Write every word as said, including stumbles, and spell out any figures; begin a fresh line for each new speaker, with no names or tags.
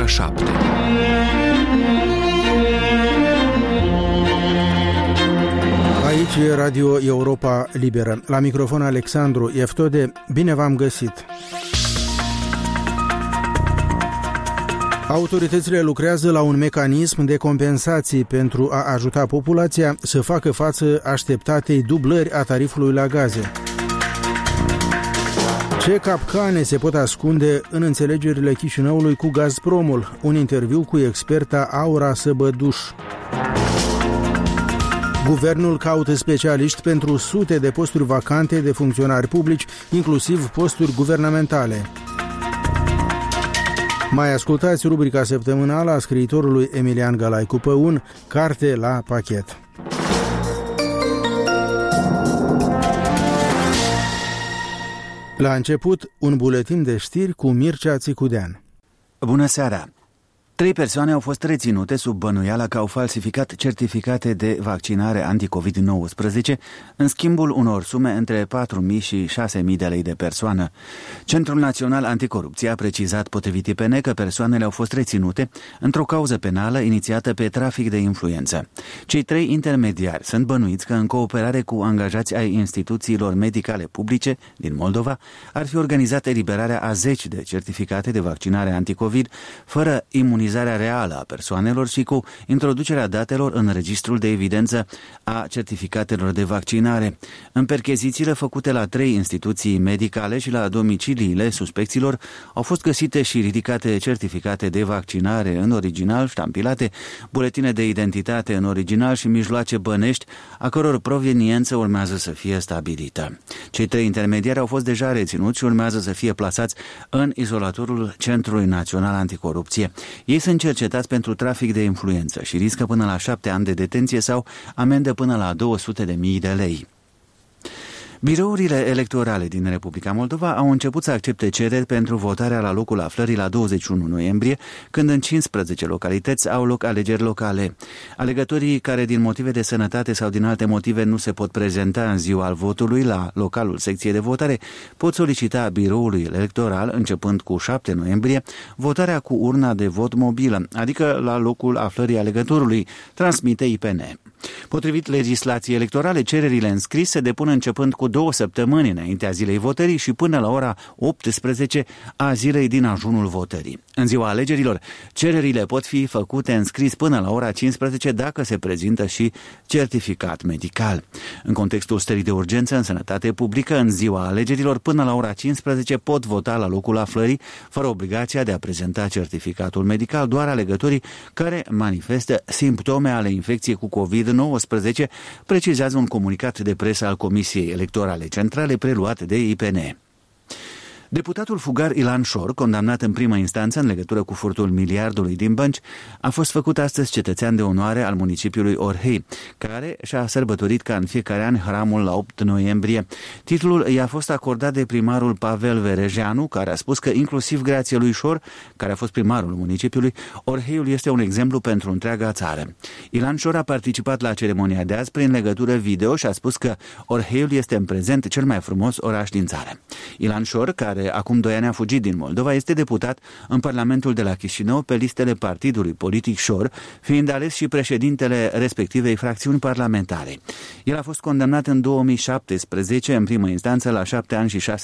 ora șapte.
Aici e Radio Europa Liberă. La microfon Alexandru Eftode. Bine v-am găsit! Autoritățile lucrează la un mecanism de compensații pentru a ajuta populația să facă față așteptatei dublări a tarifului la gaze. Ce capcane se pot ascunde în înțelegerile Chișinăului cu Gazpromul? Un interviu cu experta Aura Săbăduș. Guvernul caută specialiști pentru sute de posturi vacante de funcționari publici, inclusiv posturi guvernamentale. Mai ascultați rubrica săptămânală a scriitorului Emilian Galaicu Păun, Carte la pachet. La început, un buletin de știri cu Mircea Țicudean.
Bună seara! Trei persoane au fost reținute sub bănuiala că au falsificat certificate de vaccinare anticovid nouăsprezece în schimbul unor sume între patru mii și șase mii de lei de persoană. Centrul Național Anticorupție a precizat potrivit I P N că persoanele au fost reținute într-o cauză penală inițiată pe trafic de influență. Cei trei intermediari sunt bănuiți că în cooperare cu angajați ai instituțiilor medicale publice din Moldova ar fi organizat eliberarea a zeci de certificate de vaccinare anticovid fără imunizare reală a persoanelor și cu introducerea datelor în registrul de evidență a certificatelor de vaccinare. În perchezițiile făcute la trei instituții medicale și la domiciliile suspecților au fost găsite și ridicate certificate de vaccinare în original ștampilate, buletine de identitate în original și mijloace bănești, a căror proveniență urmează să fie stabilită. Cei trei intermediari au fost deja reținuți și urmează să fie plasați în izolatorul Centrului Național Anticorupție. Ei sunt cercetați pentru trafic de influență și riscă până la șapte ani de detenție sau amendă până la două sute de mii de lei. Birourile electorale din Republica Moldova au început să accepte cereri pentru votarea la locul aflării la douăzeci și unu noiembrie, când în cincisprezece localități au loc alegeri locale. Alegătorii care din motive de sănătate sau din alte motive nu se pot prezenta în ziua al votului la localul secției de votare pot solicita biroului electoral, începând cu șapte noiembrie, votarea cu urna de vot mobilă, adică la locul aflării alegătorului, transmite I P N. Potrivit legislației electorale, cererile înscrise se depun începând cu două săptămâni înaintea zilei votării și până la ora optsprezece a zilei din ajunul votării. În ziua alegerilor, cererile pot fi făcute înscris până la ora cincisprezece dacă se prezintă și certificat medical. În contextul stării de urgență în sănătate publică, în ziua alegerilor, până la ora cincisprezece pot vota la locul aflării, fără obligația de a prezenta certificatul medical, doar alegătorii care manifestă simptome ale infecției cu covid nouăsprezece, precizează un comunicat de presă al Comisiei Electorale Centrale preluat de I P N. Deputatul fugar Ilan Șor, condamnat în primă instanță în legătură cu furtul miliardului din bănci, a fost făcut astăzi cetățean de onoare al municipiului Orhei, care și-a sărbătorit ca în fiecare an hramul la opt noiembrie. Titlul i-a fost acordat de primarul Pavel Verejeanu, care a spus că inclusiv grație lui Șor, care a fost primarul municipiului, Orheiul este un exemplu pentru întreaga țară. Ilan Șor a participat la ceremonia de azi prin legătură video și a spus că Orheiul este în prezent cel mai frumos oraș din țară. Ilan Șor, care acum doi ani a fugit din Moldova, este deputat în Parlamentul de la Chișinău pe listele partidului politic Șor, fiind ales și președintele respectivei fracțiuni parlamentare. El a fost condamnat în două mii șaptesprezece în primă instanță la șapte ani și șase